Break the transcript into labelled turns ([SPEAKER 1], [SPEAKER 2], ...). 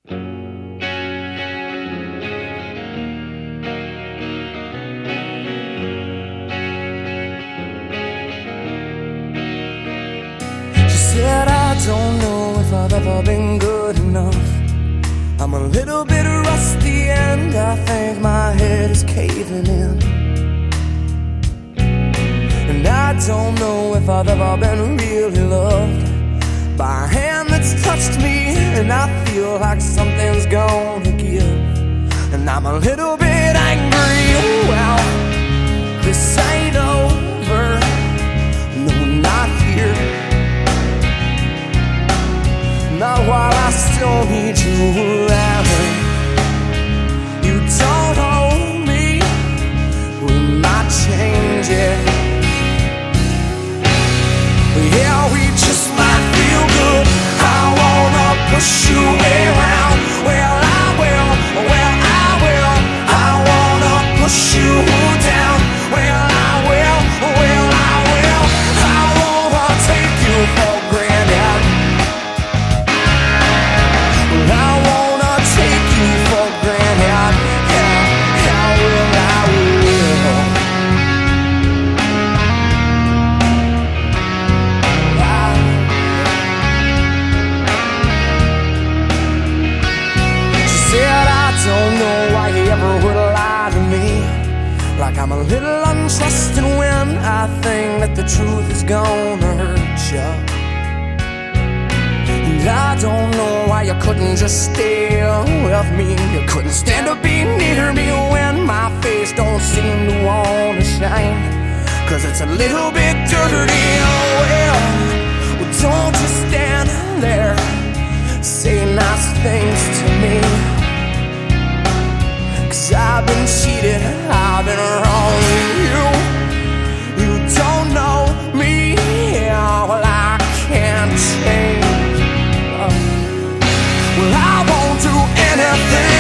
[SPEAKER 1] She said, I don't know if I've ever been good enough. I'm a little bit rusty and I think my head is caving in. And I don't know if I've ever been really loved by a hand that's touched me, and I feel like something's gonna give. And I'm a little bit angry. Well, this ain't over. No, not here. Not while I still need you around. You don't owe me. We might change it. Yeah, we just might feel good. I wanna push you around. Well, I will. Well, I will. I wanna push you down. Well, I will. Well, I will. I wanna take you for granted. I wanna take you for granted. Yeah, I will, I will. She said, I don't know why you ever would lie to me. Like I'm a little untrusting when I think that the truth is gonna hurt you. And I don't know why you couldn't just stay with me. You couldn't stand to be near me when my face don't seem to wanna shine. 'Cause it's a little bit dirty. Well, don't just stand there. Say nice things to me. 'Cause I've been cheated, I've been wrong with you. You don't know me. Well, I can't change. Well, I won't do anything